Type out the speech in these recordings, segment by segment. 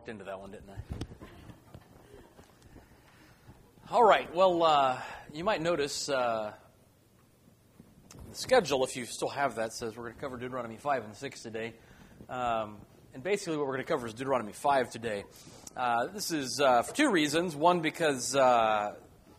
walked into that one, didn't I? All right, well, you might notice the schedule, if you still have that, says we're going to cover Deuteronomy 5 and 6 today. And basically what we're going to cover is Deuteronomy 5 today. This is for two reasons. One, because I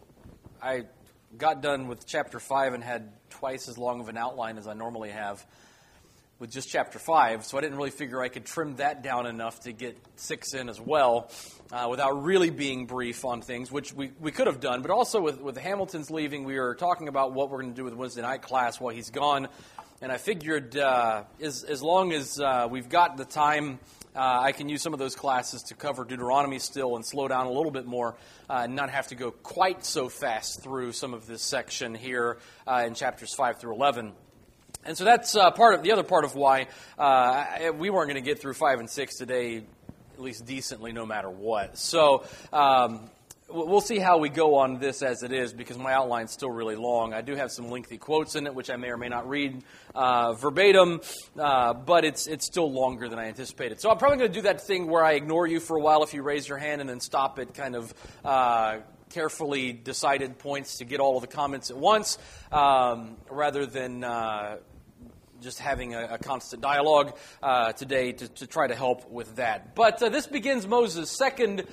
got done with chapter 5 and had twice as long of an outline as I normally have with just chapter 5, so I didn't really figure I could trim that down enough to get 6 in as well without really being brief on things, which we could have done. But also with Hamilton's leaving, we were talking about what we're going to do with Wednesday night class while he's gone. And I figured as long as we've got the time, I can use some of those classes to cover Deuteronomy still and slow down a little bit more and not have to go quite so fast through some of this section here in chapters 5 through 11. And so that's part of the other part of why we weren't going to get through 5 and 6 today, at least decently, no matter what. So we'll see how we go on this as it is, because my outline's still really long. I do have some lengthy quotes in it, which I may or may not read verbatim, but it's still longer than I anticipated. So I'm probably going to do that thing where I ignore you for a while if you raise your hand and then stop at kind of carefully decided points to get all of the comments at once, rather than just having a constant dialogue today to try to help with that. But this begins Moses' second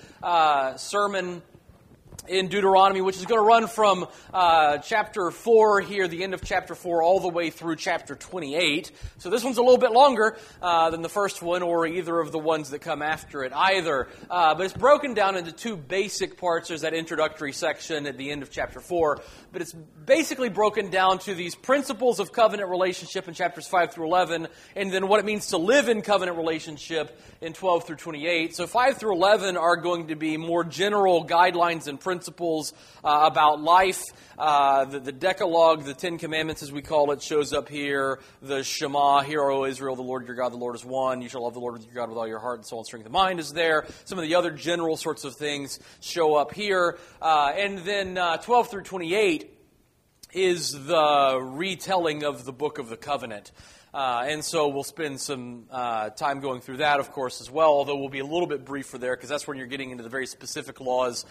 sermon in Deuteronomy, which is going to run from chapter 4 here, the end of chapter 4, all the way through chapter 28. So this one's a little bit longer than the first one, or either of the ones that come after it either. But it's broken down into two basic parts. There's that introductory section at the end of chapter 4, but it's basically broken down to these principles of covenant relationship in chapters 5 through 11, and then what it means to live in covenant relationship in 12 through 28. So 5 through 11 are going to be more general guidelines and principles about life. The Decalogue, the Ten Commandments as we call it, shows up here. The Shema, Hear, O Israel, the Lord your God, the Lord is one. You shall love the Lord your God with all your heart and soul and strength of mind is there. Some of the other general sorts of things show up here. And then 12 through 28 is the retelling of the Book of the Covenant. And so we'll spend some time going through that, of course, as well, although we'll be a little bit briefer there, because that's when you're getting into the very specific laws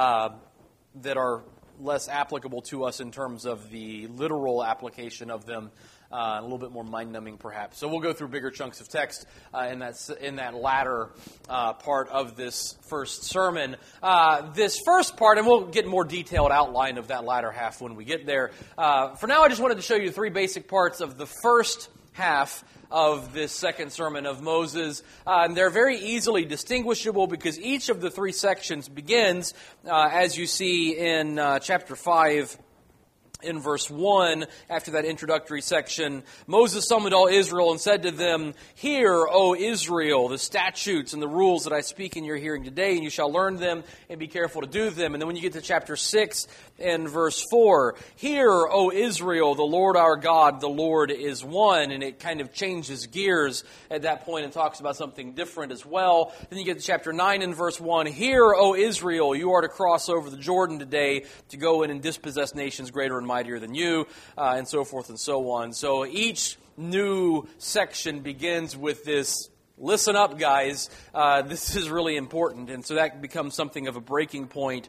that are less applicable to us in terms of the literal application of them, a little bit more mind-numbing, perhaps. So we'll go through bigger chunks of text in that latter part of this first sermon. This first part, and we'll get more detailed outline of that latter half when we get there. For now, I just wanted to show you three basic parts of the first half of this second sermon of Moses. And they're very easily distinguishable because each of the three sections begins, as you see in chapter 5, in verse 1, after that introductory section. Moses summoned all Israel and said to them, Hear, O Israel, the statutes and the rules that I speak in your hearing today, and you shall learn them and be careful to do them. And then when you get to chapter 6 and verse 4, Hear, O Israel, the Lord our God, the Lord is one. And it kind of changes gears at that point and talks about something different as well. Then you get to chapter 9 and verse 1, Hear, O Israel, you are to cross over the Jordan today to go in and dispossess nations greater and mightier than you, and so forth and so on. So each new section begins with this, listen up, guys, this is really important. And so that becomes something of a breaking point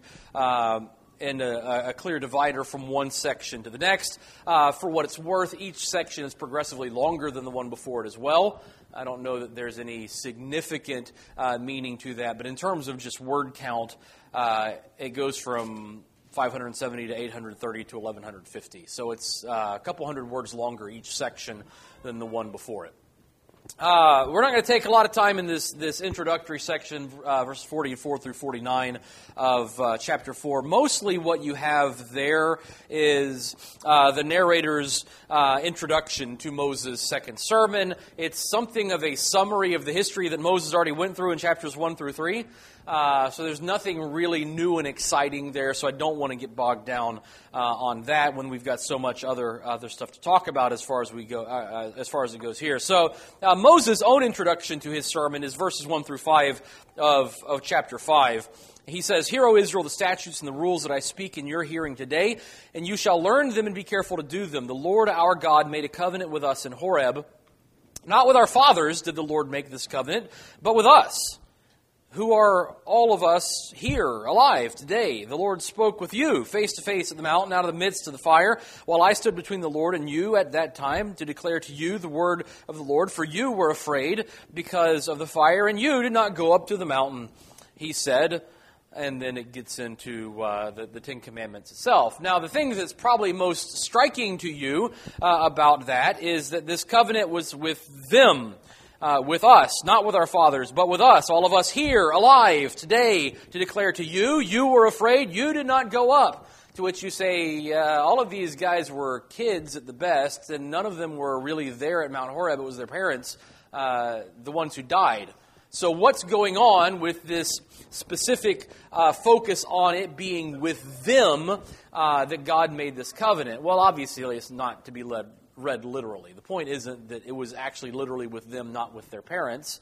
and a clear divider from one section to the next. For what it's worth, each section is progressively longer than the one before it as well. I don't know that there's any significant meaning to that, but in terms of just word count, it goes from 570 to 830 to 1150. So it's a couple hundred words longer each section than the one before it. We're not going to take a lot of time in this introductory section, verses 44 through 49 of chapter 4. Mostly what you have there is the narrator's introduction to Moses' second sermon. It's something of a summary of the history that Moses already went through in chapters 1 through 3. So there's nothing really new and exciting there, so I don't want to get bogged down on that when we've got so much other stuff to talk about as far as we go, as far as it goes here. So Moses' own introduction to his sermon is verses 1 through 5 of chapter 5. He says, Hear, O Israel, the statutes and the rules that I speak in your hearing today, and you shall learn them and be careful to do them. The Lord our God made a covenant with us in Horeb. Not with our fathers did the Lord make this covenant, but with us, who are all of us here alive today. The Lord spoke with you face to face at the mountain out of the midst of the fire, while I stood between the Lord and you at that time to declare to you the word of the Lord. For you were afraid because of the fire, and you did not go up to the mountain, he said. And then it gets into the Ten Commandments itself. Now, the thing that's probably most striking to you about that is that this covenant was with them, with us, not with our fathers, but with us, all of us here, alive today, to declare to you, you were afraid, you did not go up. To which you say, all of these guys were kids at the best, and none of them were really there at Mount Horeb. It was their parents, the ones who died. So what's going on with this specific focus on it being with them that God made this covenant? Well, obviously, it's not to be read literally. The point isn't that it was actually literally with them, not with their parents.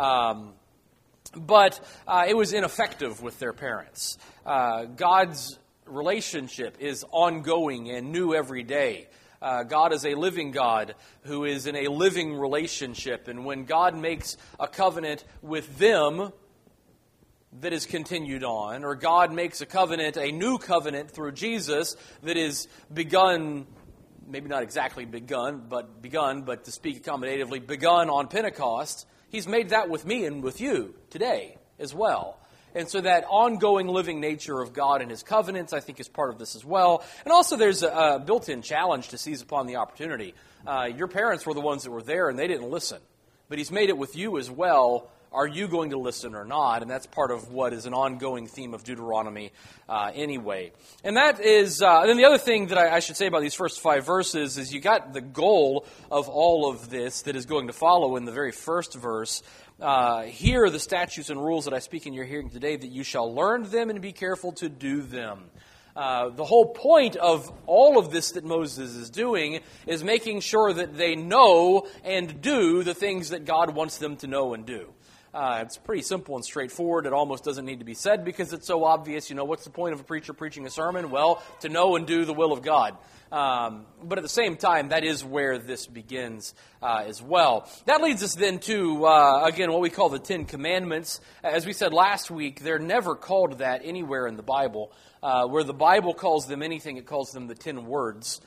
But it was ineffective with their parents. God's relationship is ongoing and new every day. God is a living God who is in a living relationship. And when God makes a covenant with them that is continued on, or God makes a covenant, a new covenant through Jesus that is begun, maybe not exactly begun, but to speak accommodatively, begun on Pentecost, He's made that with me and with you today as well. And so that ongoing living nature of God and His covenants, I think, is part of this as well. And also there's a built-in challenge to seize upon the opportunity. Your parents were the ones that were there, and they didn't listen. But He's made it with you as well. Are you going to listen or not? And that's part of what is an ongoing theme of Deuteronomy anyway. And that is, and then the other thing that I should say about these first 5 verses is you got the goal of all of this that is going to follow in the very first verse. Here are the statutes and rules that I speak in your hearing today, that you shall learn them and be careful to do them. The whole point of all of this that Moses is doing is making sure that they know and do the things that God wants them to know and do. It's pretty simple and straightforward. It almost doesn't need to be said because it's so obvious. You know, what's the point of a preacher preaching a sermon? Well, to know and do the will of God. But at the same time, that is where this begins as well. That leads us then to, again, what we call the Ten Commandments. As we said last week, they're never called that anywhere in the Bible. Where the Bible calls them anything, it calls them the 10 words.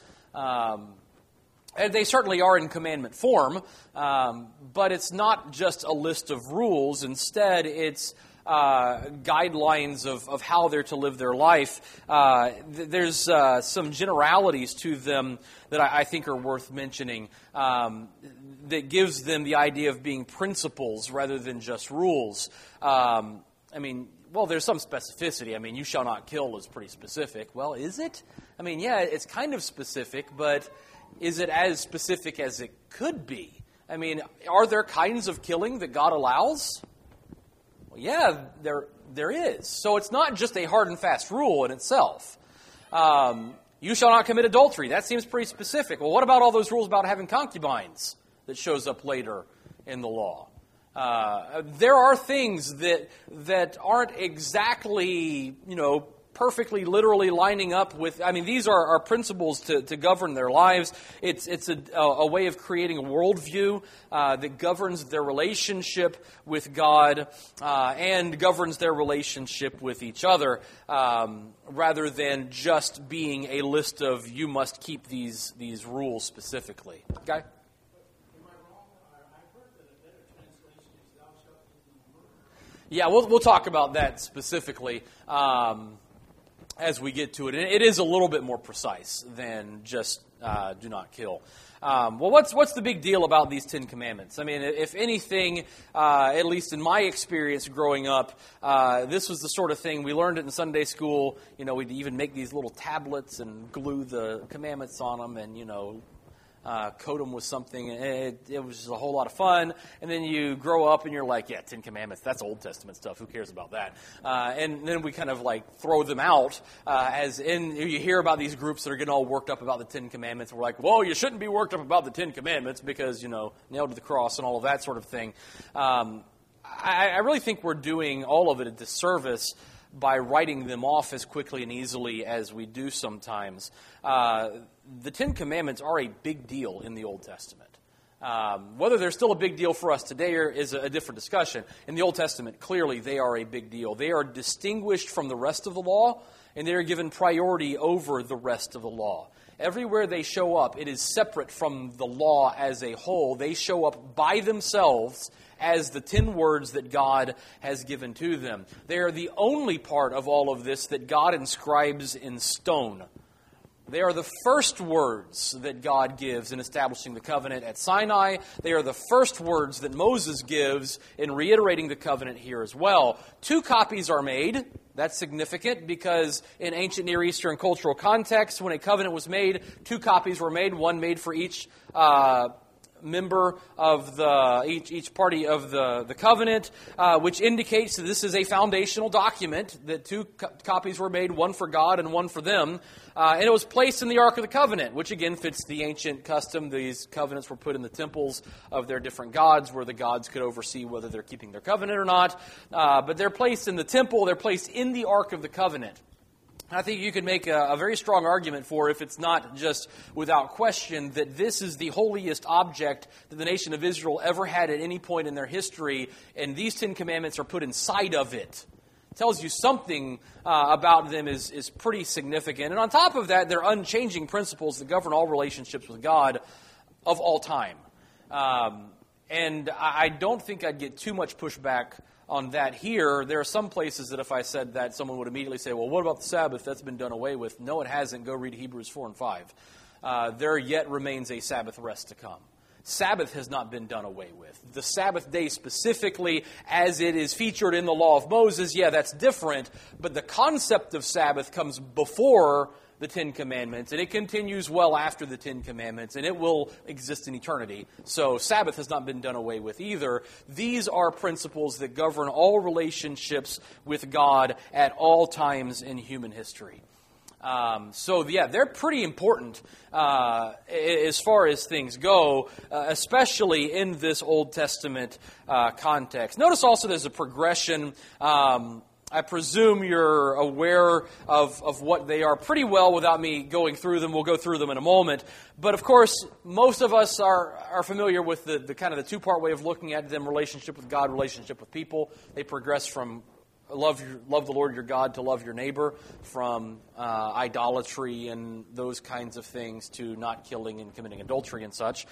And they certainly are in commandment form, but it's not just a list of rules. Instead, it's guidelines of how they're to live their life. There's some generalities to them that I think are worth mentioning that gives them the idea of being principles rather than just rules. Well, there's some specificity. I mean, you shall not kill is pretty specific. Well, is it? I mean, yeah, it's kind of specific, but is it as specific as it could be? I mean, are there kinds of killing that God allows? Well, yeah, there is. So it's not just a hard and fast rule in itself. You shall not commit adultery. That seems pretty specific. Well, what about all those rules about having concubines that shows up later in the law? There are things that aren't exactly, perfectly, literally lining up with. I mean, these are principles to govern their lives. It's a way of creating a worldview that governs their relationship with God and governs their relationship with each other, rather than just being a list of you must keep these rules specifically. Okay? Yeah, we'll talk about that specifically as we get to it. And it is a little bit more precise than just do not kill. Well, what's the big deal about these 10 Commandments? I mean, if anything, at least in my experience growing up, this was the sort of thing, we learned it in Sunday school. We'd even make these little tablets and glue the commandments on them and, coat them with something. It was just a whole lot of fun. And then you grow up and you're like, yeah, 10 Commandments, that's Old Testament stuff. Who cares about that? And then we kind of throw them out. You hear about these groups that are getting all worked up about the 10 Commandments. We're like, whoa, you shouldn't be worked up about the 10 Commandments because, nailed to the cross and all of that sort of thing. I really think we're doing all of it a disservice by writing them off as quickly and easily as we do sometimes. The 10 Commandments are a big deal in the Old Testament. Whether they're still a big deal for us today is a different discussion. In the Old Testament, clearly they are a big deal. They are distinguished from the rest of the law, and they are given priority over the rest of the law. Everywhere they show up, it is separate from the law as a whole. They show up by themselves as the 10 words that God has given to them. They are the only part of all of this that God inscribes in stone. They are the first words that God gives in establishing the covenant at Sinai. They are the first words that Moses gives in reiterating the covenant here as well. 2 copies are made. That's significant because in ancient Near Eastern cultural context, when a covenant was made, 2 copies were made, one made for each member of each party of the covenant, which indicates that this is a foundational document, that 2 copies were made, one for God and one for them. And it was placed in the Ark of the Covenant, which again fits the ancient custom. These covenants were put in the temples of their different gods, where the gods could oversee whether they're keeping their covenant or not. But they're placed in the temple, they're placed in the Ark of the Covenant. I think you could make a very strong argument for, if it's not just without question, that this is the holiest object that the nation of Israel ever had at any point in their history, and these 10 commandments are put inside of it. It tells you something about them is pretty significant. And on top of that, they're unchanging principles that govern all relationships with God of all time. And I don't think I'd get too much pushback on that here. There are some places that if I said that, someone would immediately say, well, what about the Sabbath? That's been done away with. No, it hasn't. Go read Hebrews 4 and 5. There yet remains a Sabbath rest to come. Sabbath has not been done away with. The Sabbath day specifically, as it is featured in the law of Moses, yeah, that's different. But the concept of Sabbath comes before the 10 Commandments, and it continues well after the 10 Commandments, and it will exist in eternity. So Sabbath has not been done away with either. These are principles that govern all relationships with God at all times in human history. So they're pretty important as far as things go, especially in this Old Testament context. Notice also there's a progression. I presume you're aware of what they are pretty well without me going through them. We'll go through them in a moment. But of course, most of us are familiar with the kind of the 2-part way of looking at them: relationship with God, relationship with people. They progress from love the Lord your God to love your neighbor, from idolatry and those kinds of things to not killing and committing adultery and such.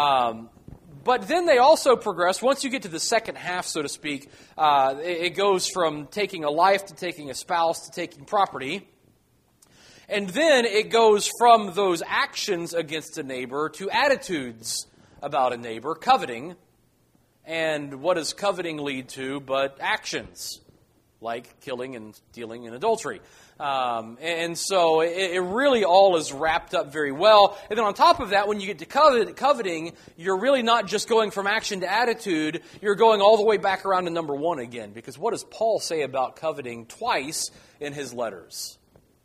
But then they also progress. Once you get to the second half, so to speak, it goes from taking a life to taking a spouse to taking property. And then it goes from those actions against a neighbor to attitudes about a neighbor, coveting. And what does coveting lead to but actions, like killing and stealing and adultery. And so it really all is wrapped up very well. And then on top of that, when you get to coveting, you're really not just going from action to attitude, you're going all the way back around to number 1 again. Because what does Paul say about coveting twice in his letters?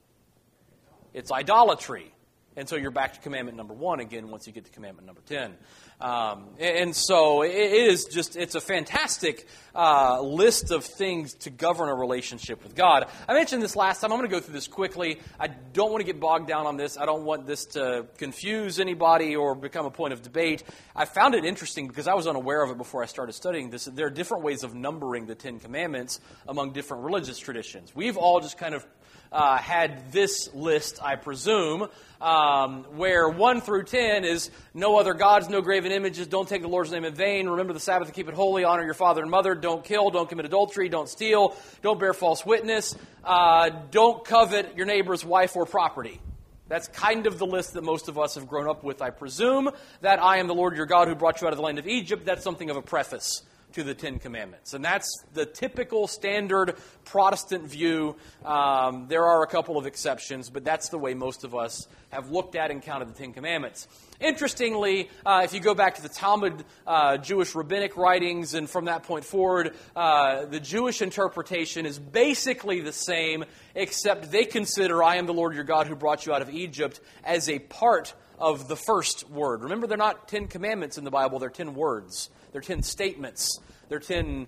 It's idolatry. And so you're back to commandment number 1 again once you get to commandment number 10. And so it's a fantastic list of things to govern a relationship with God. I mentioned this last time. I'm going to go through this quickly. I don't want to get bogged down on this. I don't want this to confuse anybody or become a point of debate. I found it interesting because I was unaware of it before I started studying this. There are different ways of numbering the 10 Commandments among different religious traditions. We've all just kind of had this list, I presume, where 1 through 10 is no other gods, no graven images, don't take the Lord's name in vain, remember the Sabbath to keep it holy, honor your father and mother, don't kill, don't commit adultery, don't steal, don't bear false witness, don't covet your neighbor's wife or property. That's kind of the list that most of us have grown up with, I presume. That I am the Lord your God who brought you out of the land of Egypt, that's something of a preface to the 10 Commandments. And that's the typical standard Protestant view. There are a couple of exceptions, but that's the way most of us have looked at and counted the 10 Commandments. Interestingly, if you go back to the Talmud, Jewish rabbinic writings, and from that point forward, the Jewish interpretation is basically the same, except they consider I am the Lord your God who brought you out of Egypt as a part of the first word. Remember, they're not 10 commandments in the Bible, they're 10 words. They're 10 statements. They're 10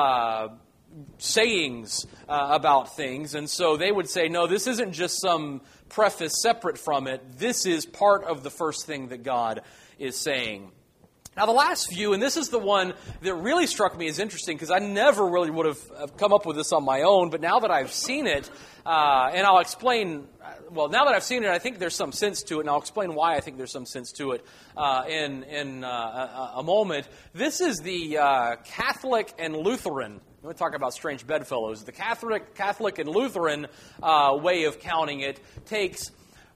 sayings about things. And so they would say, no, this isn't just some preface separate from it. This is part of the first thing that God is saying. Now, the last view, and this is the one that really struck me as interesting because I never really would have come up with this on my own, but now that I've seen it, and I'll explain, well, now that I've seen it, I think there's some sense to it, and I'll explain why I think there's some sense to it in a moment. This is the Catholic and Lutheran. I'm going to talk about strange bedfellows. The Catholic and Lutheran way of counting it takes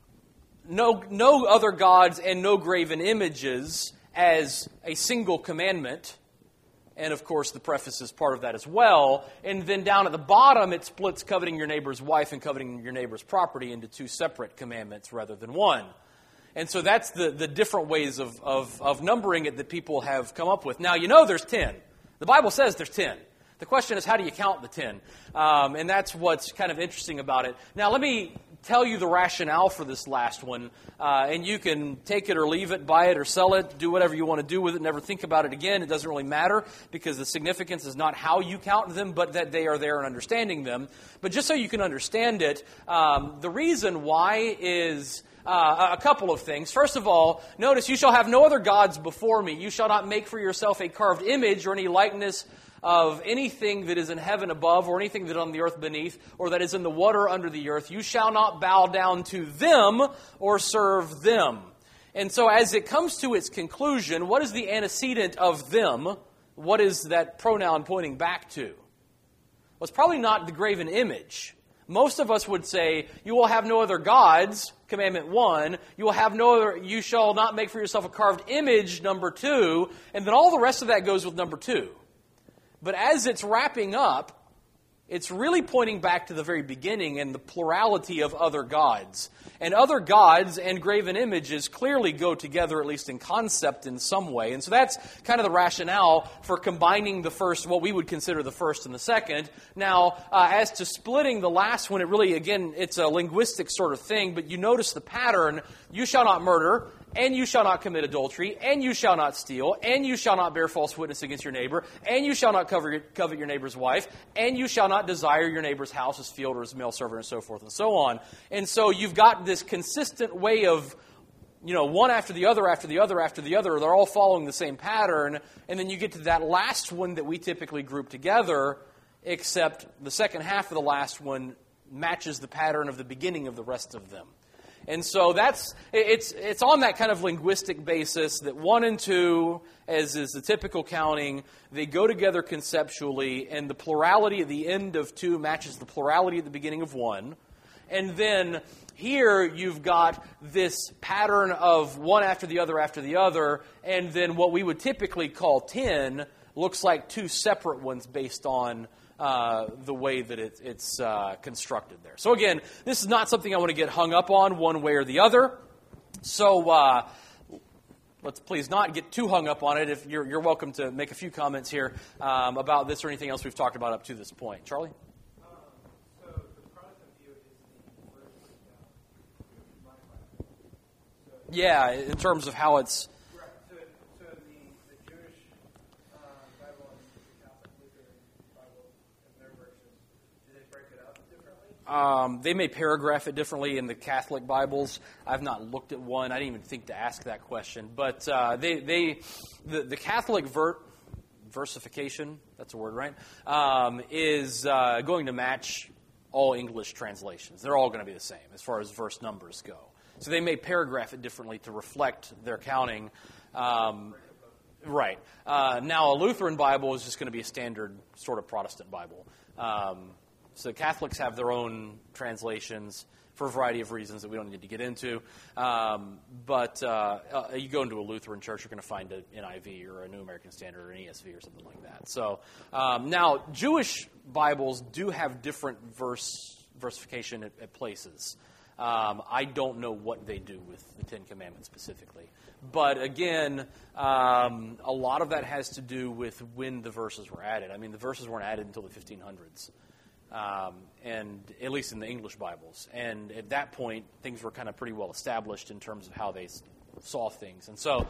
no other gods and no graven images as a single commandment, and of course the preface is part of that as well, and then down at the bottom it splits coveting your neighbor's wife and coveting your neighbor's property into two separate commandments rather than one. And so that's the different ways of numbering it that people have come up with. Now, you know there's 10. The Bible says there's 10. The question is, how do you count the 10? And that's what's kind of interesting about it. Now, let me tell you the rationale for this last one, and you can take it or leave it, buy it or sell it, do whatever you want to do with it, never think about it again. It doesn't really matter because the significance is not how you count them, but that they are there and understanding them. But just so you can understand it, the reason why is a couple of things. First of all, notice, you shall have no other gods before me. You shall not make for yourself a carved image or any likeness of anything that is in heaven above or anything that is on the earth beneath or that is in the water under the earth. You shall not bow down to them or serve them. And so as it comes to its conclusion, what is the antecedent of them? What is that pronoun pointing back to? Well, it's probably not the graven image. Most of us would say, you will have no other gods, commandment 1. You shall not make for yourself a carved image, number 2. And then all the rest of that goes with number 2. But as it's wrapping up, it's really pointing back to the very beginning and the plurality of other gods. And other gods and graven images clearly go together, at least in concept, in some way. And so that's kind of the rationale for combining the first, what we would consider the first and the second. Now, as to splitting the last one, it really, again, it's a linguistic sort of thing, but you notice the pattern. You shall not murder, and you shall not commit adultery, and you shall not steal, and you shall not bear false witness against your neighbor, and you shall not covet your neighbor's wife, and you shall not desire your neighbor's house, his field, or his male servant, and so forth and so on. And so you've got this consistent way of, one after the other, after the other, after the other. They're all following the same pattern, and then you get to that last one that we typically group together, except the second half of the last one matches the pattern of the beginning of the rest of them. And so it's on that kind of linguistic basis that 1 and 2, as is the typical counting, they go together conceptually, and the plurality at the end of 2 matches the plurality at the beginning of 1. And then here you've got this pattern of one after the other, and then what we would typically call 10 looks like 2 separate ones based on the way that it's constructed there. So again, this is not something I want to get hung up on one way or the other. So let's please not get too hung up on it. If you're welcome to make a few comments here about this or anything else we've talked about up to this point. Charlie? So the Protestant view is the first breakdown. Yeah, in terms of how it's... Right. So the Jewish Bible and the Catholic Lutheran Bible and their versions, do they break it up differently? They may paragraph it differently in the Catholic Bibles. I've not looked at one. I didn't even think to ask that question. But the Catholic versification, that's a word, right, is going to match all English translations. They're all going to be the same as far as verse numbers go. So they may paragraph it differently to reflect their counting. Right. Now, a Lutheran Bible is just going to be a standard sort of Protestant Bible. So Catholics have their own translations for a variety of reasons that we don't need to get into. But you go into a Lutheran church, you're going to find an NIV or a New American Standard or an ESV or something like that. So now, Jewish Bibles do have different versification at places. I don't know what they do with the Ten Commandments specifically. But again, a lot of that has to do with when the verses were added. I mean, the verses weren't added until the 1500s. And at least in the English Bibles. And at that point, things were kind of pretty well established in terms of how they saw things. And so,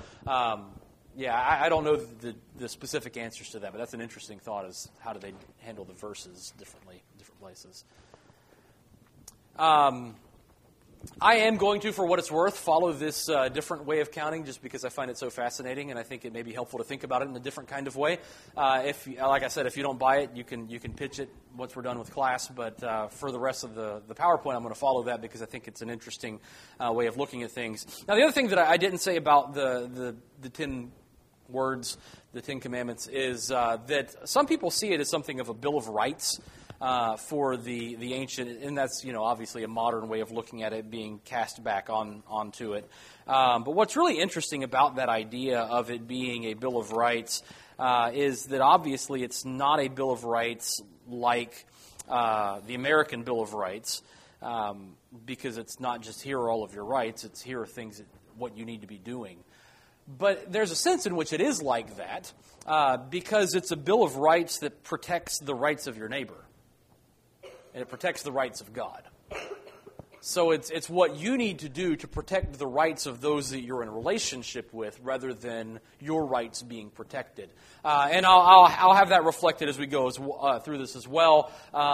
I don't know the specific answers to that, but that's an interesting thought, is how do they handle the verses differently in different places. I am going to, for what it's worth, follow this different way of counting just because I find it so fascinating, and I think it may be helpful to think about it in a different kind of way. Like I said, if you don't buy it, you can pitch it once we're done with class, but for the rest of the PowerPoint, I'm going to follow that because I think it's an interesting way of looking at things. Now, the other thing that I didn't say about the 10 words, the 10 Commandments, is that some people see it as something of a Bill of Rights for the ancient, and that's obviously a modern way of looking at it, being cast back onto it. But what's really interesting about that idea of it being a Bill of Rights is that obviously it's not a Bill of Rights like the American Bill of Rights, because it's not just here are all of your rights, it's here are things what you need to be doing. But there's a sense in which it is like that because it's a Bill of Rights that protects the rights of your neighbor. And it protects the rights of God. So it's what you need to do to protect the rights of those that you're in a relationship with rather than your rights being protected. And I'll have that reflected as we go through this as well.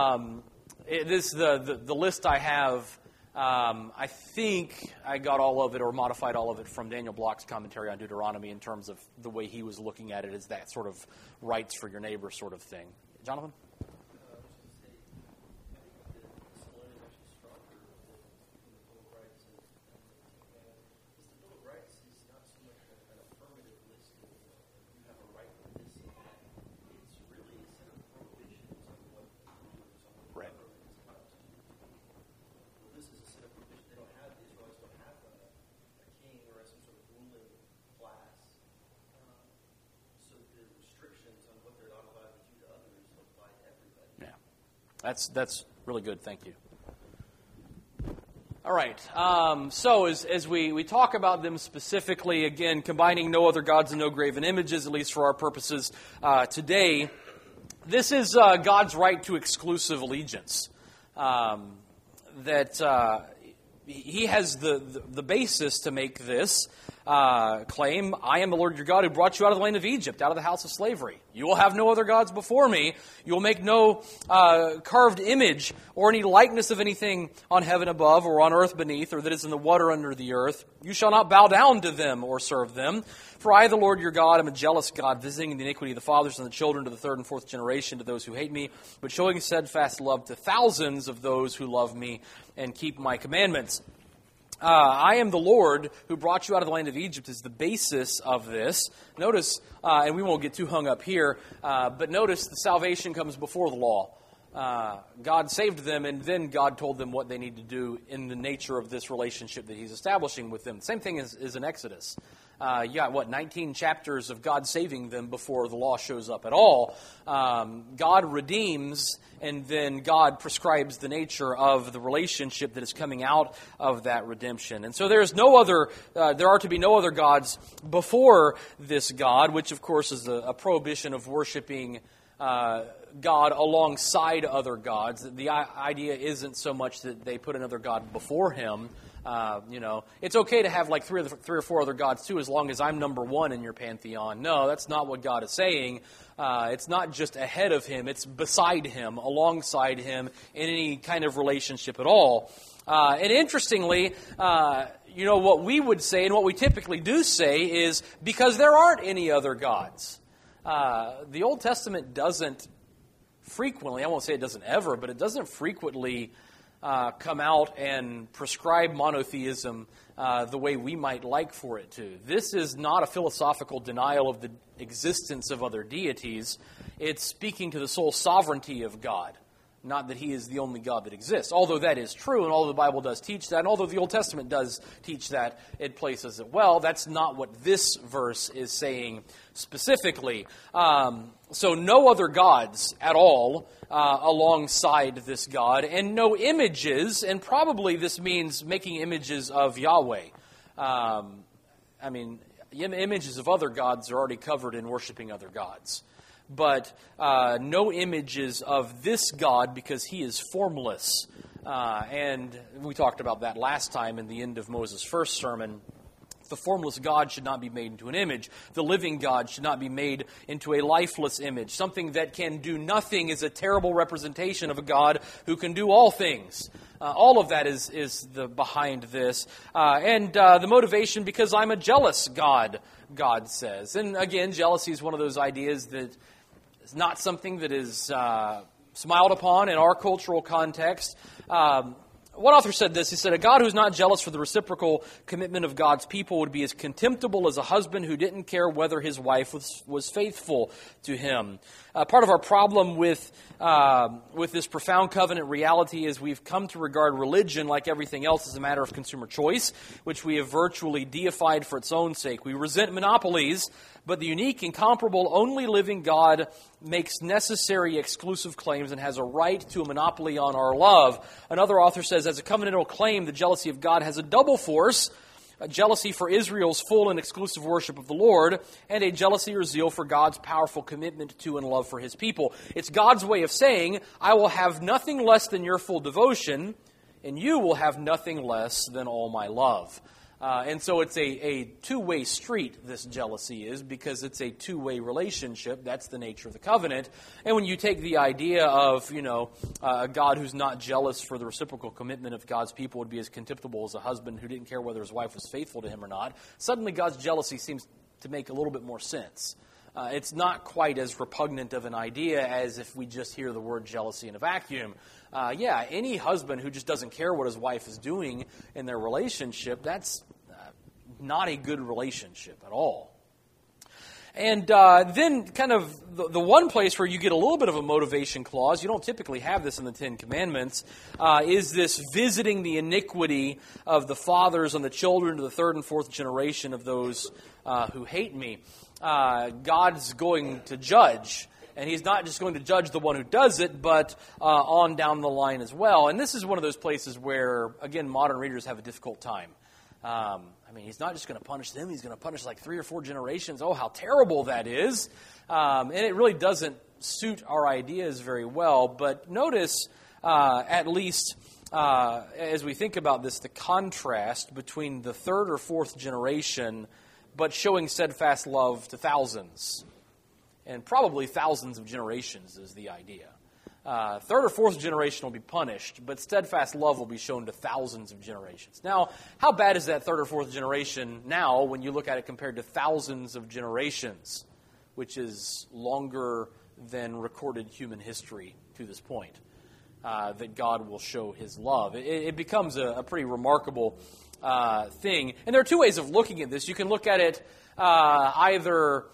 The list I have, I think I got all of it or modified all of it from Daniel Block's commentary on Deuteronomy in terms of the way he was looking at it as that sort of rights for your neighbor sort of thing. Jonathan? That's really good. Thank you. All right. So as we talk about them specifically, again, combining no other gods and no graven images, at least for our purposes today, this is God's right to exclusive allegiance. That He has the basis to make this claim. I am the Lord your God who brought you out of the land of Egypt, out of the house of slavery. You will have no other gods before me. You will make no carved image or any likeness of anything on heaven above or on earth beneath or that is in the water under the earth. You shall not bow down to them or serve them. For I, the Lord your God, am a jealous God, visiting the iniquity of the fathers and the children to the third and fourth generation to those who hate me, but showing steadfast love to thousands of those who love me and keep my commandments. I am the Lord who brought you out of the land of Egypt is the basis of this. Notice, and we won't get too hung up here, but notice the salvation comes before the law. God saved them, and then God told them what they need to do in the nature of this relationship that He's establishing with them. Same thing is in Exodus. You got, 19 chapters of God saving them before the law shows up at all. God redeems, and then God prescribes the nature of the relationship that is coming out of that redemption. And so there are to be no other gods before this God, which of course is a prohibition of worshiping God alongside other gods. The idea isn't so much that they put another God before Him. It's okay to have like three or four other gods too, as long as I'm number one in your pantheon. No, that's not what God is saying. It's not just ahead of Him; it's beside Him, alongside Him, in any kind of relationship at all. And interestingly, what we would say and what we typically do say is because there aren't any other gods. The Old Testament doesn't frequently, I won't say it doesn't ever, but it doesn't frequently come out and prescribe monotheism the way we might like for it to. This is not a philosophical denial of the existence of other deities. It's speaking to the sole sovereignty of God, not that He is the only God that exists. Although that is true, and although the Bible does teach that, and although the Old Testament does teach that in places as well, that's not what this verse is saying specifically. So no other gods at all alongside this God, and no images, and probably this means making images of Yahweh. Images of other gods are already covered in worshiping other gods. But no images of this God because He is formless. And we talked about that last time in the end of Moses' first sermon, the formless God should not be made into an image. The living God should not be made into a lifeless image. Something that can do nothing is a terrible representation of a God who can do all things. All of that is the behind this. And the motivation, because I'm a jealous God, God says. And again, jealousy is one of those ideas that is not something that is smiled upon in our cultural context. One author said this. He said, a God who's not jealous for the reciprocal commitment of God's people would be as contemptible as a husband who didn't care whether his wife was faithful to him. Part of our problem with this profound covenant reality is we've come to regard religion, like everything else, as a matter of consumer choice, which we have virtually deified for its own sake. We resent monopolies, but the unique, incomparable, only living God makes necessary exclusive claims and has a right to a monopoly on our love. Another author says, as a covenantal claim, the jealousy of God has a double force: a jealousy for Israel's full and exclusive worship of the Lord, and a jealousy or zeal for God's powerful commitment to and love for His people. It's God's way of saying, I will have nothing less than your full devotion, and you will have nothing less than all my love. And so it's a two-way street, this jealousy is, because it's a two-way relationship. That's the nature of the covenant. And when you take the idea of, a God who's not jealous for the reciprocal commitment of God's people would be as contemptible as a husband who didn't care whether his wife was faithful to him or not, suddenly God's jealousy seems to make a little bit more sense. It's not quite as repugnant of an idea as if we just hear the word jealousy in a vacuum. Any husband who just doesn't care what his wife is doing in their relationship, that's not a good relationship at all. And then kind of the one place where you get a little bit of a motivation clause, you don't typically have this in the Ten Commandments, is this visiting the iniquity of the fathers on the children to the third and fourth generation of those who hate me. God's going to judge. And He's not just going to judge the one who does it, but on down the line as well. And this is one of those places where, again, modern readers have a difficult time. He's not just going to punish them. He's going to punish like 3 or 4 generations. Oh, how terrible that is. And it really doesn't suit our ideas very well. But notice, at least as we think about this, the contrast between the third or fourth generation, but showing steadfast love to thousands. And probably thousands of generations is the idea. Third or fourth generation will be punished, but steadfast love will be shown to thousands of generations. Now, how bad is that third or fourth generation now when you look at it compared to thousands of generations, which is longer than recorded human history to this point, that God will show His love? It becomes a pretty remarkable thing. And there are two ways of looking at this. You can look at it either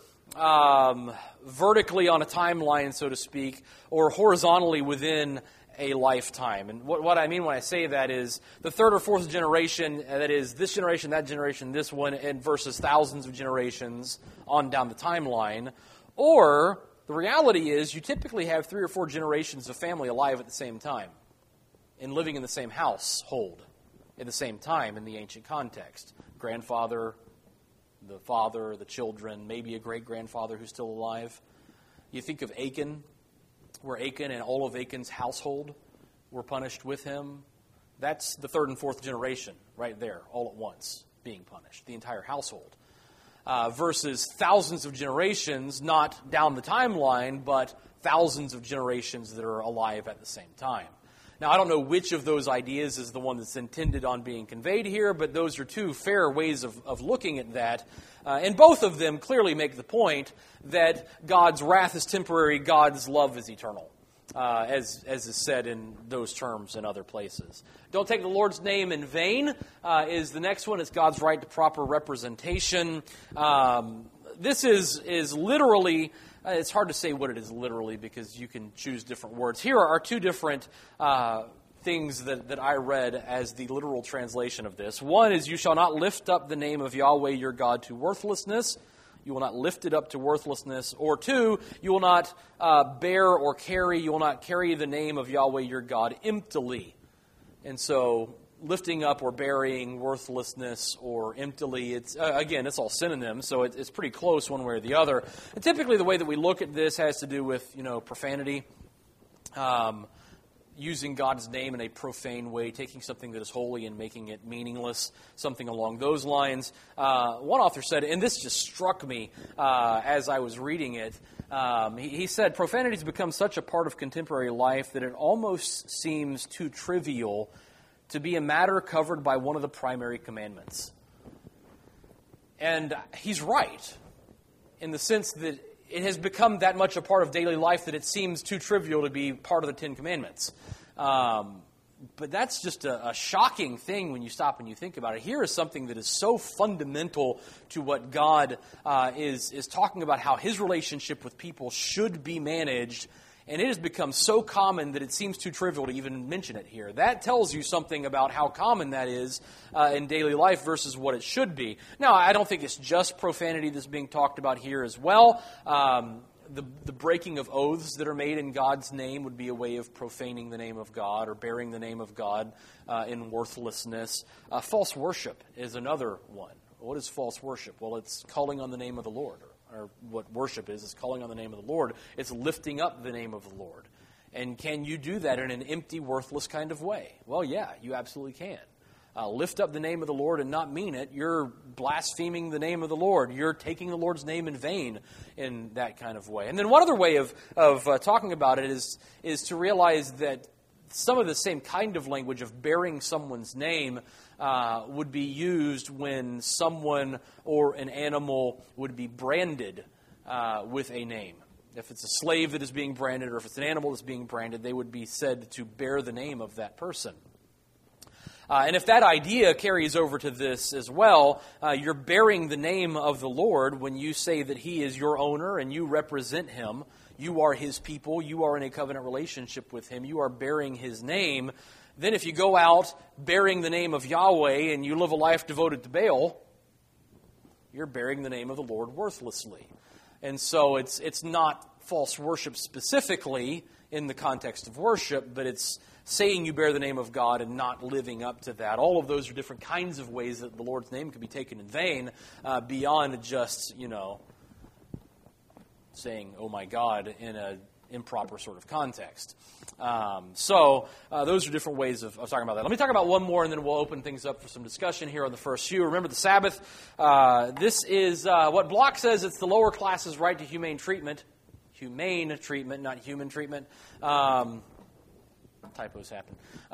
vertically on a timeline, so to speak, or horizontally within a lifetime. And what I mean when I say that is the third or fourth generation, that is this generation, that generation, this one, and versus thousands of generations on down the timeline. Or the reality is you typically have 3 or 4 generations of family alive at the same time and living in the same household at the same time in the ancient context. Grandfather, the father, the children, maybe a great-grandfather who's still alive. You think of Achan, where Achan and all of Achan's household were punished with him. That's the third and fourth generation right there, all at once, being punished, the entire household. Versus thousands of generations, not down the timeline, but thousands of generations that are alive at the same time. Now, I don't know which of those ideas is the one that's intended on being conveyed here, but those are two fair ways of looking at that. And both of them clearly make the point that God's wrath is temporary, God's love is eternal, as is said in those terms in other places. Don't take the Lord's name in vain is the next one. It's God's right to proper representation. This is literally... It's hard to say what it is literally because you can choose different words. Here are 2 different things that I read as the literal translation of this. One is, you shall not lift up the name of Yahweh your God to worthlessness. You will not lift it up to worthlessness. Or 2, you will not bear or carry, you will not carry the name of Yahweh your God emptily. And so lifting up or burying, worthlessness or emptily, it's all synonyms, so it's pretty close one way or the other. And typically the way that we look at this has to do with, profanity. using God's name in a profane way, taking something that is holy and making it meaningless, something along those lines. One author said, and this just struck me as I was reading it, he said, profanity has become such a part of contemporary life that it almost seems too trivial to be a matter covered by one of the primary commandments. And he's right, in the sense that it has become that much a part of daily life that it seems too trivial to be part of the Ten Commandments. But that's just a shocking thing when you stop and you think about it. Here is something that is so fundamental to what God is talking about, how His relationship with people should be managed. And it has become so common that it seems too trivial to even mention it here. That tells you something about how common that is in daily life versus what it should be. Now, I don't think it's just profanity that's being talked about here as well. The breaking of oaths that are made in God's name would be a way of profaning the name of God or bearing the name of God in worthlessness. False worship is another one. What is false worship? Well, it's calling on the name of the Lord. Or what worship is calling on the name of the Lord. It's lifting up the name of the Lord. And can you do that in an empty, worthless kind of way? Well, yeah, you absolutely can. Lift up the name of the Lord and not mean it. You're blaspheming the name of the Lord. You're taking the Lord's name in vain in that kind of way. And then one other way of talking about it is to realize that some of the same kind of language of bearing someone's name would be used when someone or an animal would be branded with a name. If it's a slave that is being branded or if it's an animal that's being branded, they would be said to bear the name of that person. And if that idea carries over to this as well, you're bearing the name of the Lord when you say that He is your owner and you represent Him. You are His people. You are in a covenant relationship with Him. You are bearing His name. Then if you go out bearing the name of Yahweh and you live a life devoted to Baal, you're bearing the name of the Lord worthlessly. And so it's not false worship specifically in the context of worship, but it's saying you bear the name of God and not living up to that. All of those are different kinds of ways that the Lord's name could be taken in vain beyond just, saying, oh my God, in an improper sort of context. So those are different ways of talking about that. Let me talk about one more, and then we'll open things up for some discussion here on the first few. Remember the Sabbath. This is what Block says. It's the lower class's right to humane treatment. Humane treatment, not human treatment. Typos happen.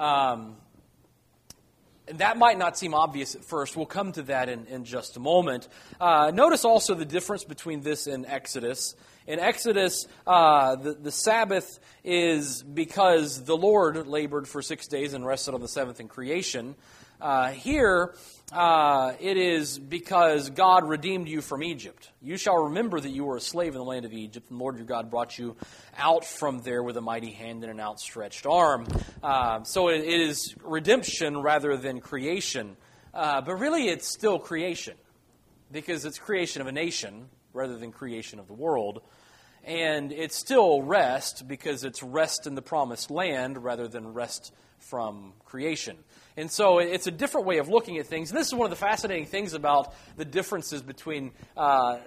And that might not seem obvious at first. We'll come to that in just a moment. Notice also the difference between this and Exodus. In Exodus, the Sabbath is because the Lord labored for 6 days and rested on the seventh in creation. Here, it is because God redeemed you from Egypt. You shall remember that you were a slave in the land of Egypt, and the Lord your God brought you out from there with a mighty hand and an outstretched arm. So it is redemption rather than creation. But really, it's still creation, because it's creation of a nation rather than creation of the world. And it's still rest, because it's rest in the promised land rather than rest from creation. And so it's a different way of looking at things. And this is one of the fascinating things about the differences between the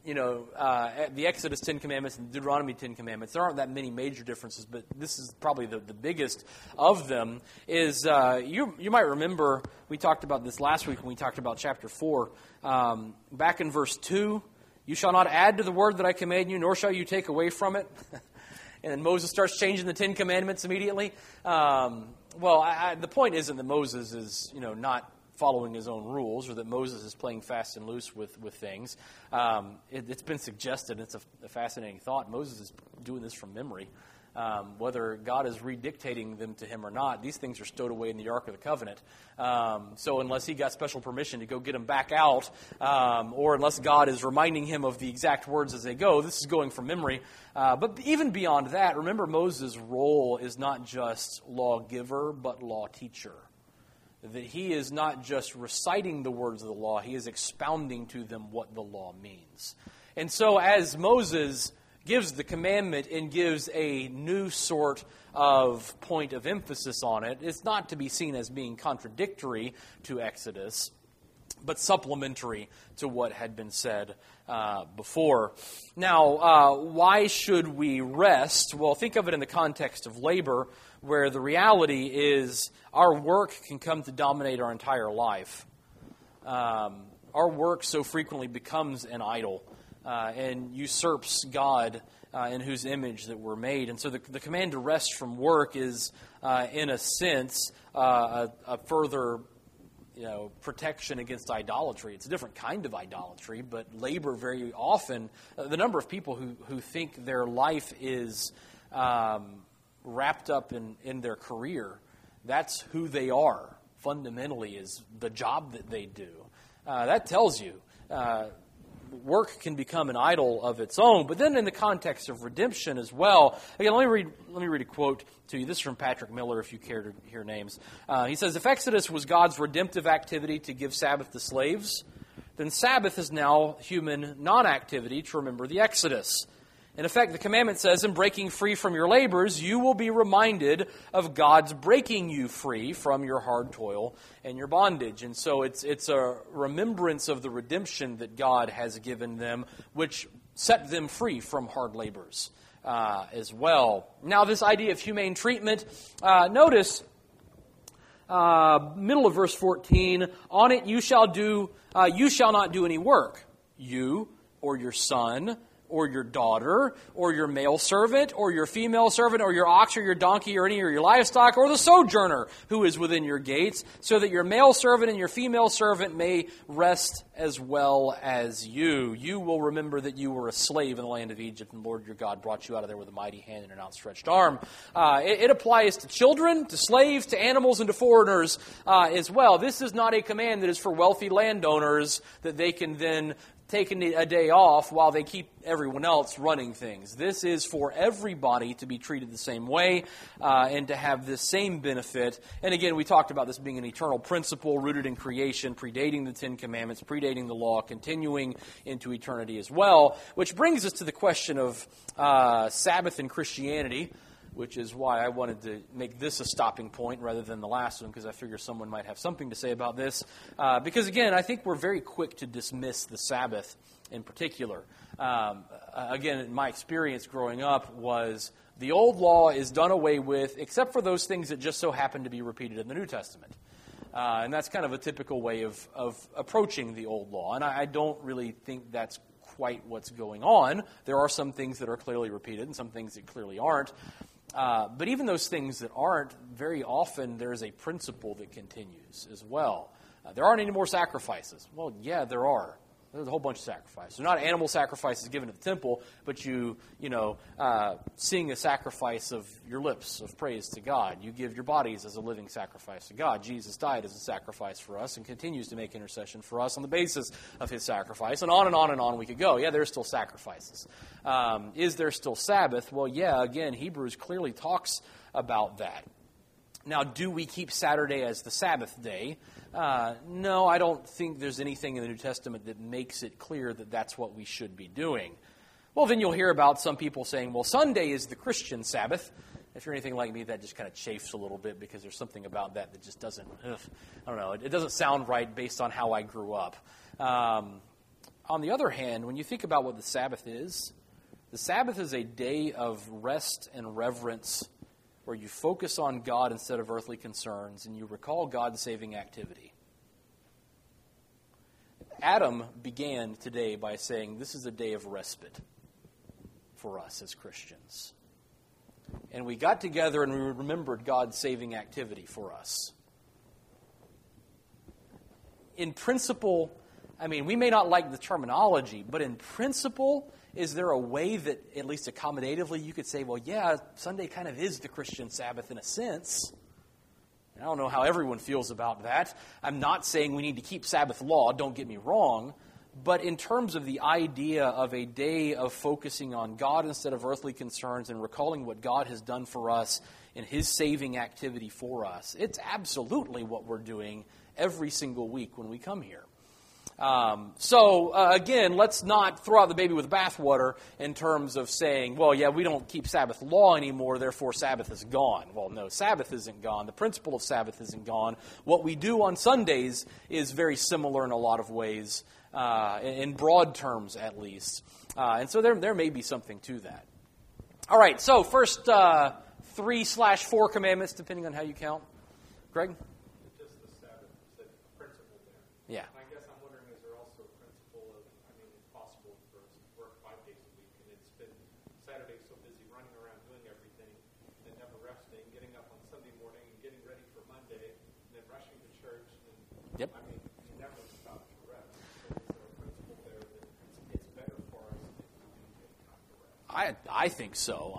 Exodus 10 Commandments and the Deuteronomy 10 Commandments. There aren't that many major differences, but this is probably the biggest of them. Is you might remember, we talked about this last week when we talked about chapter 4. Back in verse 2, you shall not add to the word that I command you, nor shall you take away from it. And then Moses starts changing the 10 Commandments immediately. The point isn't that Moses is, not following his own rules, or that Moses is playing fast and loose with things. It's been suggested, it's a fascinating thought, Moses is doing this from memory. Whether God is redictating them to him or not, these things are stowed away in the Ark of the Covenant. So unless he got special permission to go get them back out, or unless God is reminding him of the exact words as they go, this is going from memory. But even beyond that, remember Moses' role is not just lawgiver, but law teacher. That he is not just reciting the words of the law, he is expounding to them what the law means. And so as Moses gives the commandment and gives a new sort of point of emphasis on it, it's not to be seen as being contradictory to Exodus, but supplementary to what had been said before. Now, why should we rest? Well, think of it in the context of labor. where the reality is our work can come to dominate our entire life. Our work so frequently becomes an idol and usurps God in whose image that we're made. And so the command to rest from work is, in a sense, a further protection against idolatry. It's a different kind of idolatry, but labor very often, the number of people who think their life is wrapped up in their career, that's who they are, fundamentally, is the job that they do. That tells you work can become an idol of its own. But then in the context of redemption as well, again, let me read a quote to you. This is from Patrick Miller, if you care to hear names. He says, if Exodus was God's redemptive activity to give Sabbath to slaves, then Sabbath is now human non-activity to remember the Exodus. In effect, the commandment says, in breaking free from your labors, you will be reminded of God's breaking you free from your hard toil and your bondage. And so it's a remembrance of the redemption that God has given them, which set them free from hard labors as well. Now, this idea of humane treatment, notice middle of verse 14, on it you shall not do any work, you or your son, or your daughter, or your male servant, or your female servant, or your ox, or your donkey, or any of your livestock, or the sojourner who is within your gates, so that your male servant and your female servant may rest as well as you. You will remember that you were a slave in the land of Egypt, and the Lord your God brought you out of there with a mighty hand and an outstretched arm. It applies to children, to slaves, to animals, and to foreigners as well. This is not a command that is for wealthy landowners that they can then taking a day off while they keep everyone else running things. This is for everybody to be treated the same way and to have this same benefit. And again, we talked about this being an eternal principle rooted in creation, predating the Ten Commandments, predating the law, continuing into eternity as well, which brings us to the question of Sabbath in Christianity, which is why I wanted to make this a stopping point rather than the last one, because I figure someone might have something to say about this. Because, again, I think we're very quick to dismiss the Sabbath in particular. Again, my experience growing up was the old law is done away with, except for those things that just so happen to be repeated in the New Testament. And that's kind of a typical way of approaching the old law. And I don't really think that's quite what's going on. There are some things that are clearly repeated and some things that clearly aren't. But even those things that aren't, very often there is a principle that continues as well. There aren't any more sacrifices. Well, yeah, there are. There's a whole bunch of sacrifices. They're not animal sacrifices given at the temple, but you sing a sacrifice of your lips of praise to God. You give your bodies as a living sacrifice to God. Jesus died as a sacrifice for us and continues to make intercession for us on the basis of his sacrifice. And on and on and on we could go. Yeah, there's still sacrifices. Is there still Sabbath? Well, yeah, again, Hebrews clearly talks about that. Now, do we keep Saturday as the Sabbath day? No, I don't think there's anything in the New Testament that makes it clear that that's what we should be doing. Well, then you'll hear about some people saying, well, Sunday is the Christian Sabbath. If you're anything like me, that just kind of chafes a little bit because there's something about that just doesn't, I don't know, it doesn't sound right based on how I grew up. On the other hand, when you think about what the Sabbath is a day of rest and reverence where you focus on God instead of earthly concerns, and you recall God's saving activity. Adam began today by saying, this is a day of respite for us as Christians. And we got together and we remembered God's saving activity for us. In principle, we may not like the terminology, but in principle, is there a way that, at least accommodatively, you could say, well, yeah, Sunday kind of is the Christian Sabbath in a sense. I don't know how everyone feels about that. I'm not saying we need to keep Sabbath law, don't get me wrong. But in terms of the idea of a day of focusing on God instead of earthly concerns and recalling what God has done for us in his saving activity for us, it's absolutely what we're doing every single week when we come here. Again, let's not throw out the baby with the bathwater in terms of saying, well, yeah, we don't keep Sabbath law anymore, therefore Sabbath is gone. Well, no, Sabbath isn't gone. The principle of Sabbath isn't gone. What we do on Sundays is very similar in a lot of ways, in broad terms at least. And so there may be something to that. All right, so first 3/4 commandments, depending on how you count. Greg? Just the Sabbath, the principle there. Yeah. I guess I'm wondering, is there also a principle of, it's possible for us to work 5 days a week, and it's been Saturday so busy running around doing everything, and never resting, getting up on Sunday morning, and getting ready for Monday, and then rushing to church, and Yep. You never stop to rest. So is there a principle there that it's better for us if we do take time to rest? I think so.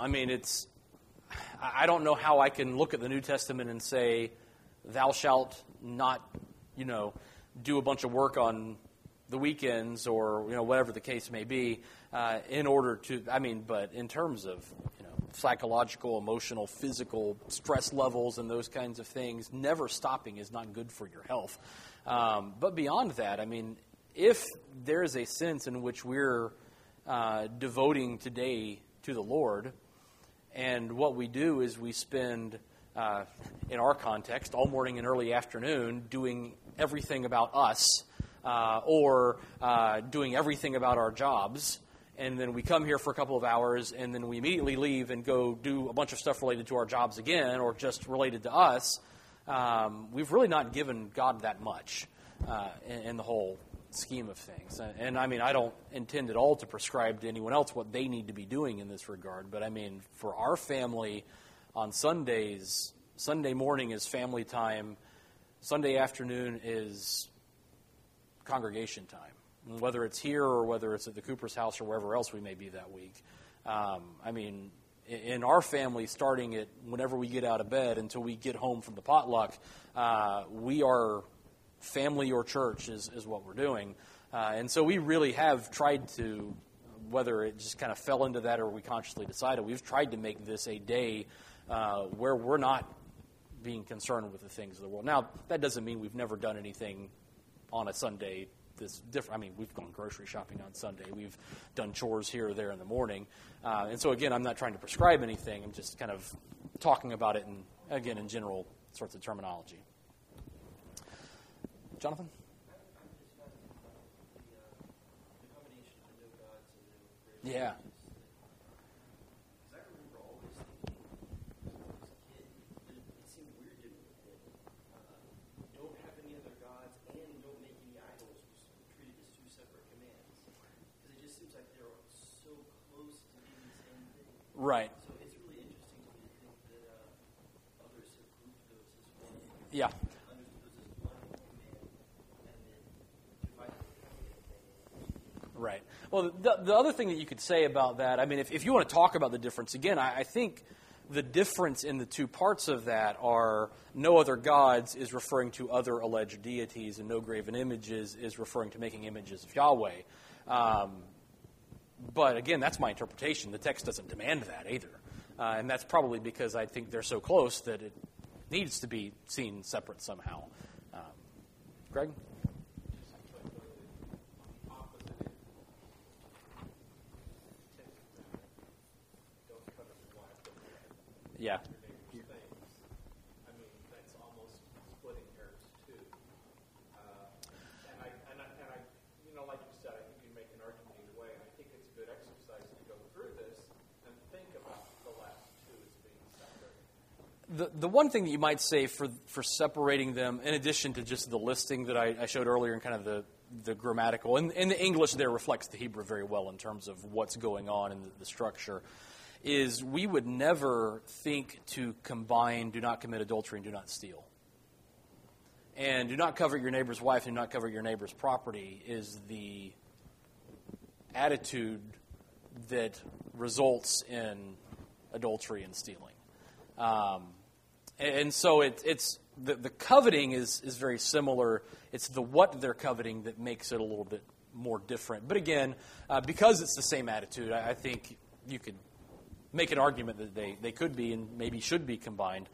I don't know how I can look at the New Testament and say, thou shalt not, do a bunch of work on the weekends or, whatever the case may be, in order to, but in terms of, psychological, emotional, physical stress levels and those kinds of things, never stopping is not good for your health. But beyond that, if there is a sense in which we're devoting today to the Lord, and what we do is we spend, in our context, all morning and early afternoon doing everything about us or doing everything about our jobs, and then we come here for a couple of hours, and then we immediately leave and go do a bunch of stuff related to our jobs again or just related to us, we've really not given God that much in the whole scheme of things. And I don't intend at all to prescribe to anyone else what they need to be doing in this regard, but for our family on Sundays, Sunday morning is family time, Sunday afternoon is congregation time, whether it's here or whether it's at the Cooper's house or wherever else we may be that week. In our family, starting at whenever we get out of bed until we get home from the potluck, we are family or church is what we're doing. And so we really have tried to, whether it just kind of fell into that or we consciously decided, we've tried to make this a day where we're not being concerned with the things of the world. Now, that doesn't mean we've never done anything on a Sunday that's different. We've gone grocery shopping on Sunday. We've done chores here or there in the morning. And so, again, I'm not trying to prescribe anything. I'm just kind of talking about it, in general sorts of terminology. Jonathan? Yeah. I remember always thinking, when I was a kid, that it seemed weird to me that don't have any other gods and don't make any idols was treated as 2 separate commands. Because it just seems like they're so close to being the same thing. Right. So it's really interesting to me to think that others have grouped those as one. Yeah. Right. Well, the other thing that you could say about that, if you want to talk about the difference, again, I think the difference in the 2 parts of that are no other gods is referring to other alleged deities, and no graven images is referring to making images of Yahweh. But again, that's my interpretation. The text doesn't demand that either. And that's probably because I think they're so close that it needs to be seen separate somehow. Greg? Yeah. That's almost splitting hairs too. And I, like you said, I think you make an argument either way. And I think it's a good exercise to go through this and think about the last 2 as being separate. The one thing that you might say for separating them, in addition to just the listing that I showed earlier and kind of the grammatical, and the English there reflects the Hebrew very well in terms of what's going on in the structure, is we would never think to combine do not commit adultery and do not steal. And do not covet your neighbor's wife and do not covet your neighbor's property is the attitude that results in adultery and stealing. And so it's the coveting is very similar. It's the what they're coveting that makes it a little bit more different. But again, because it's the same attitude, I think you could make an argument that they could be and maybe should be combined.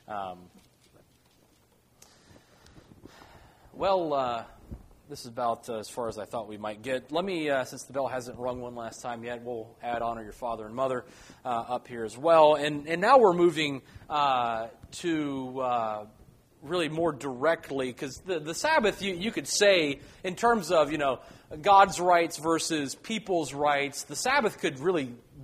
This is about as far as I thought we might get. Let me, since the bell hasn't rung one last time yet, we'll add honor your father and mother up here as well. And now we're moving to really more directly, because the Sabbath, you could say, in terms of, God's rights versus people's rights, the Sabbath could really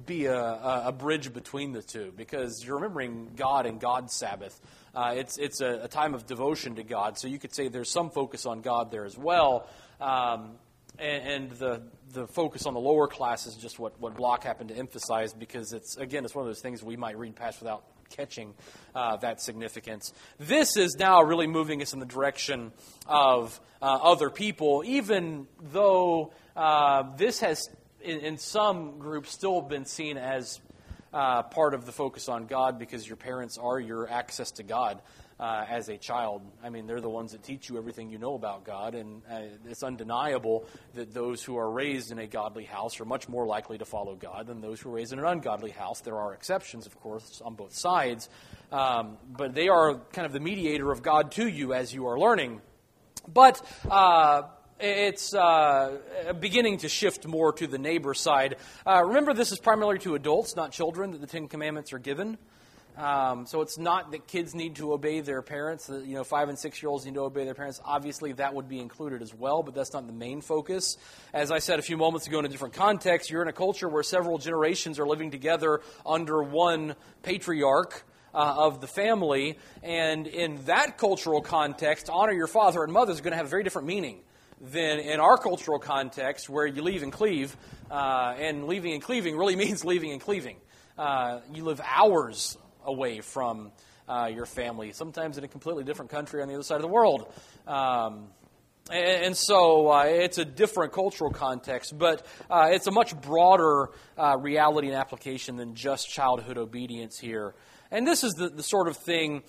be a bridge between the two, because you're remembering God and God's Sabbath. It's a time of devotion to God, so you could say there's some focus on God there as well. And the focus on the lower class is just what Block happened to emphasize, because it's one of those things we might read past without catching that significance. This is now really moving us in the direction of other people, even though this has, in some groups, still been seen as part of the focus on God, because your parents are your access to God. As a child, I mean, they're the ones that teach you everything you know about God, and it's undeniable that those who are raised in a godly house are much more likely to follow God than those who are raised in an ungodly house. There are exceptions, of course, on both sides, but they are kind of the mediator of God to you as you are learning. But it's beginning to shift more to the neighbor side. Remember, this is primarily to adults, not children, that the Ten Commandments are given. So it's not that kids need to obey their parents. 5 and 6 year olds need to obey their parents. Obviously, that would be included as well, but that's not the main focus. As I said a few moments ago in a different context, you're in a culture where several generations are living together under one patriarch of the family, and in that cultural context, honor your father and mother is going to have a very different meaning than in our cultural context, where you leave and cleave, and leaving and cleaving really means leaving and cleaving. You live hours away from your family, sometimes in a completely different country on the other side of the world. And so it's a different cultural context, but it's a much broader reality and application than just childhood obedience here. And this is the sort of thing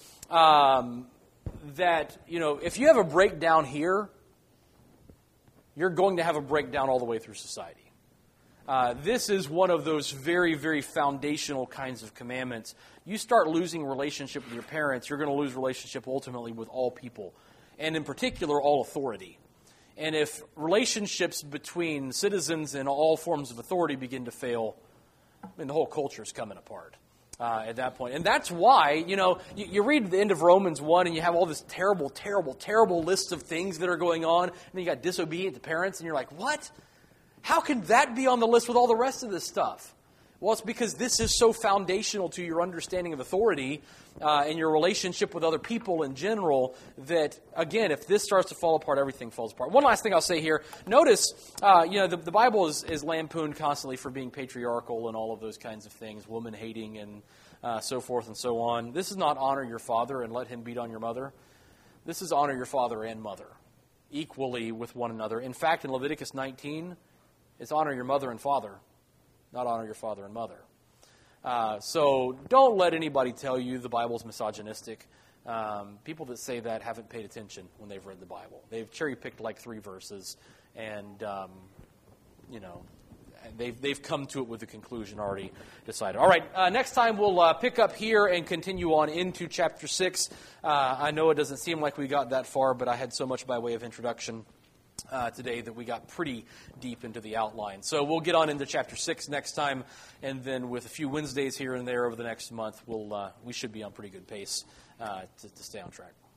that, if you have a breakdown here, you're going to have a breakdown all the way through society. This is one of those very, very foundational kinds of commandments. You start losing relationship with your parents, you're going to lose relationship ultimately with all people, and in particular, all authority. And if relationships between citizens and all forms of authority begin to fail, the whole culture is coming apart at that point. And that's why, you read the end of Romans 1 and you have all this terrible, terrible, terrible list of things that are going on, and then you got disobedient to parents, and you're like, what? How could that be on the list with all the rest of this stuff? Well, it's because this is so foundational to your understanding of authority and your relationship with other people in general that, again, if this starts to fall apart, everything falls apart. One last thing I'll say here. Notice, the Bible is lampooned constantly for being patriarchal and all of those kinds of things, woman-hating and so forth and so on. This is not honor your father and let him beat on your mother. This is honor your father and mother equally with one another. In fact, in Leviticus 19, it's honor your mother and father, not honor your father and mother. So don't let anybody tell you the Bible's misogynistic. People that say that haven't paid attention when they've read the Bible. They've cherry-picked like 3 verses, and they've come to it with a conclusion already decided. All right, next time we'll pick up here and continue on into chapter 6. I know it doesn't seem like we got that far, but I had so much by way of introduction today that we got pretty deep into the outline. So we'll get on into chapter 6 next time, and then with a few Wednesdays here and there over the next month, we should be on pretty good pace to stay on track.